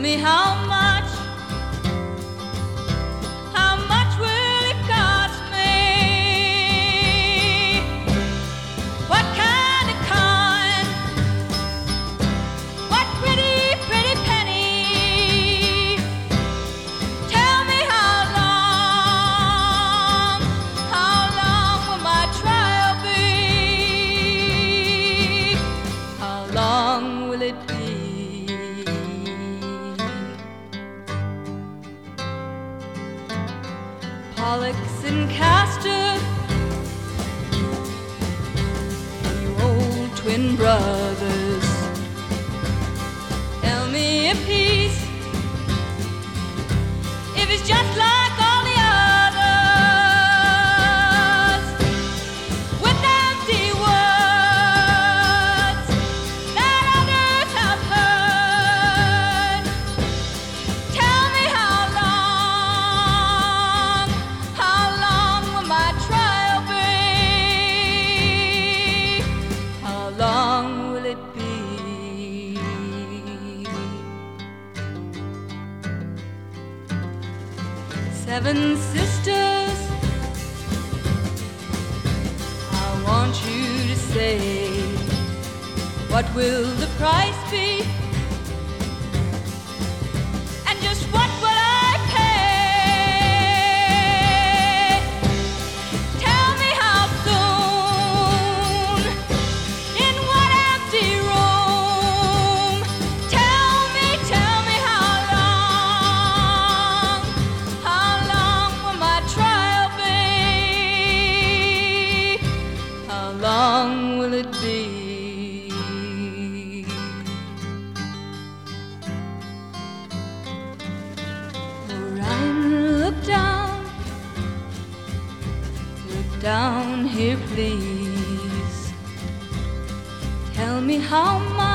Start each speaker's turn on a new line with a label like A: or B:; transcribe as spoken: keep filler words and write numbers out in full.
A: me how much, how much will it cost me? What kind of coin? What pretty, pretty penny? Tell me how long, how long will my trial be? How long will it be? Pollux and Castor, you old twin brothers, tell me a piece, if it's just like all the others, with empty words that others have heard. Tell me how long, how long will my trial be? How long will it be? Seven sisters, I want you to say, what will the price be? And just what will I pay? Tell me how soon, in what empty room? Tell me, tell me how long, how long will my trial be? How long will it be? Orion, look down, look down here, please. Tell me how much